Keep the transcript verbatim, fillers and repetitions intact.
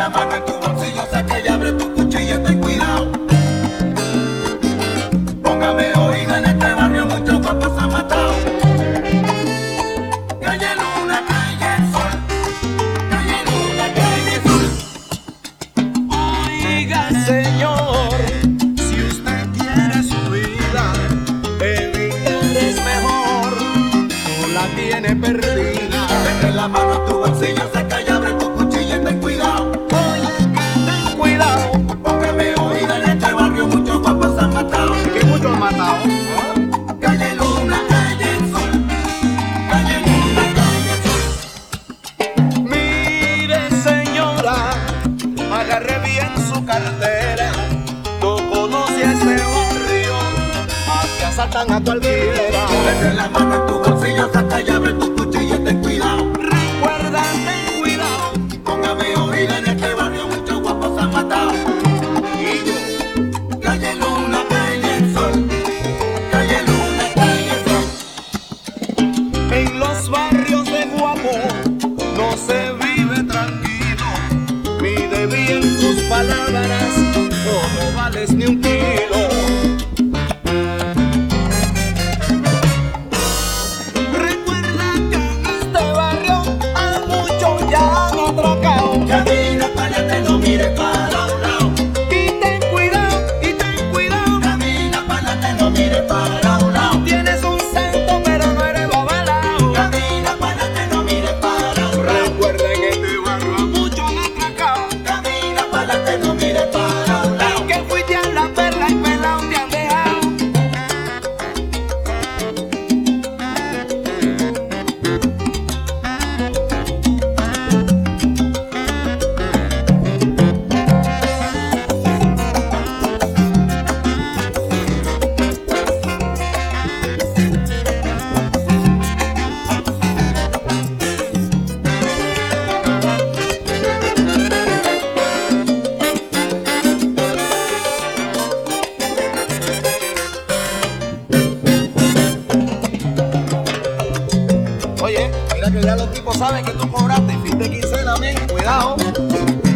la mano en tu bolsillo, saca y abre tu cuchillo, ten cuidado. Póngame oído, en este barrio muchos guapos se han matado. Calle Luna, calle Sol, calle Luna, calle Sol. Oiga, señor, si usted quiere su vida, evitar es mejor, no la tiene perdida. Mete la mano en tu bolsillo, saca y abre tu cuchillo y ten cuidado. Oiga, ten cuidado, Póngame oído, en este barrio muchos guapos se han matado. que muchos han matado. Calle Luna, calle Sol, calle Luna, calle Sol. Mire, señora, agarre bien su cartera. No conoce a este barrio, aquí asaltan a cualquiera. Mete la mano en tu bolsillo, saca y abre tu cuchillo y ten cuidado. Recuerda, ten cuidado. Póngame oído, en este barrio muchos guapos se han matado. Y yo, calle Luna, calle Sol, calle Luna, calle Sol. En los barrios de Guapo no se vive tranquilo. Mide bien tus palabras, no vales ni un kilo. Recuerda que en este barrio a muchos ya han atracado. Camina para adelante, no mires para un lado. Y ten cuidado, y ten cuidado. Camina para adelante, no mires para un lado. Tienes un santo pero no eres babalao. Camina para adelante, no mires para un lado. Recuerda en este barrio a muchos han atracado. Camina para adelante, no mires para un lado. Que fuiste a la perla y pelao te han dejado. Oye, mira que ya los tipos saben que tú cobraste fin de quincena, men. Cuidado.